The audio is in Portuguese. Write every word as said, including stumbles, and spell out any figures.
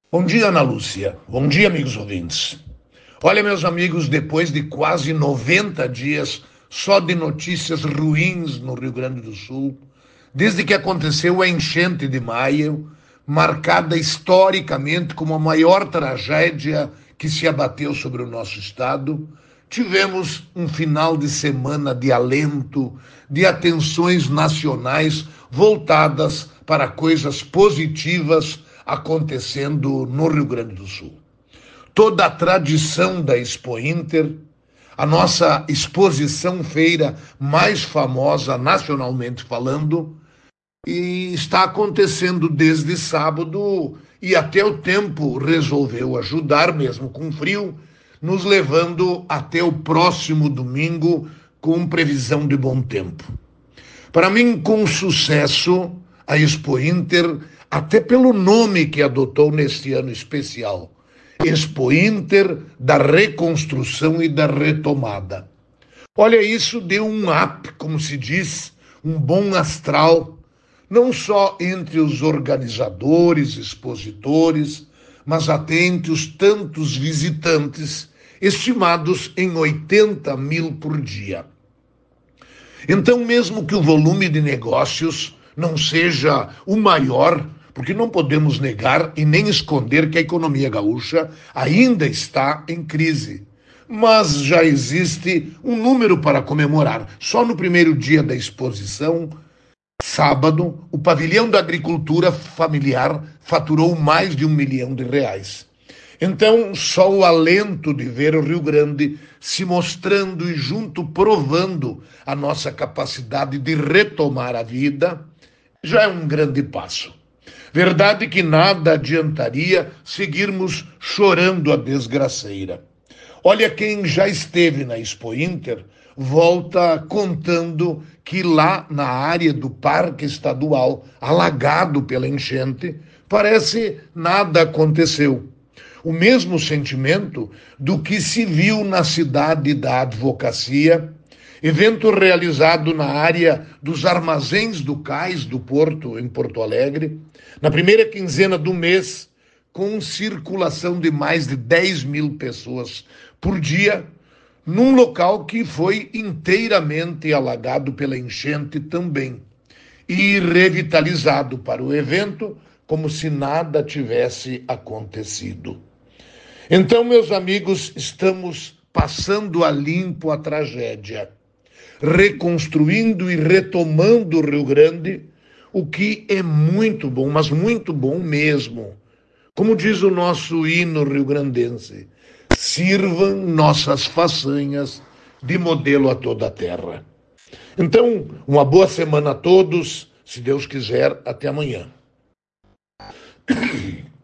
Bom dia, Ana Lúcia. Bom dia, amigos ouvintes. Olha, meus amigos, depois de quase noventa dias só de notícias ruins no Rio Grande do Sul, desde que aconteceu a enchente de maio, marcada historicamente como a maior tragédia que se abateu sobre o nosso estado, tivemos um final de semana de alento, de atenções nacionais voltadas para coisas positivas acontecendo no Rio Grande do Sul. Toda a tradição da Expo Inter, a nossa exposição feira mais famosa nacionalmente falando, e está acontecendo desde sábado e até o tempo resolveu ajudar, mesmo com frio, nos levando até o próximo domingo com previsão de bom tempo. Para mim, com sucesso, a Expo Inter, até pelo nome que adotou neste ano especial, Expo Inter da reconstrução e da retomada. Olha, isso deu um up, como se diz, um bom astral, não só entre os organizadores, expositores, mas até entre os tantos visitantes, estimados em oitenta mil por dia. Então, mesmo que o volume de negócios não seja o maior, porque não podemos negar e nem esconder que a economia gaúcha ainda está em crise. Mas já existe um número para comemorar. Só no primeiro dia da exposição, sábado, o pavilhão da agricultura familiar faturou mais de um milhão de reais. Então, só o alento de ver o Rio Grande se mostrando e junto provando a nossa capacidade de retomar a vida já é um grande passo. Verdade que nada adiantaria seguirmos chorando a desgraceira. Olha, quem já esteve na Expo Inter volta contando que lá na área do Parque Estadual, alagado pela enchente, parece nada aconteceu. O mesmo sentimento do que se viu na cidade da Advocacia, evento realizado na área dos armazéns do cais do Porto, em Porto Alegre, na primeira quinzena do mês, com circulação de mais de dez mil pessoas por dia, num local que foi inteiramente alagado pela enchente também, e revitalizado para o evento como se nada tivesse acontecido. Então, meus amigos, estamos passando a limpo a tragédia, reconstruindo e retomando o Rio Grande, o que é muito bom, mas muito bom mesmo. Como diz o nosso hino rio-grandense, sirvam nossas façanhas de modelo a toda a terra. Então, uma boa semana a todos, se Deus quiser, até amanhã.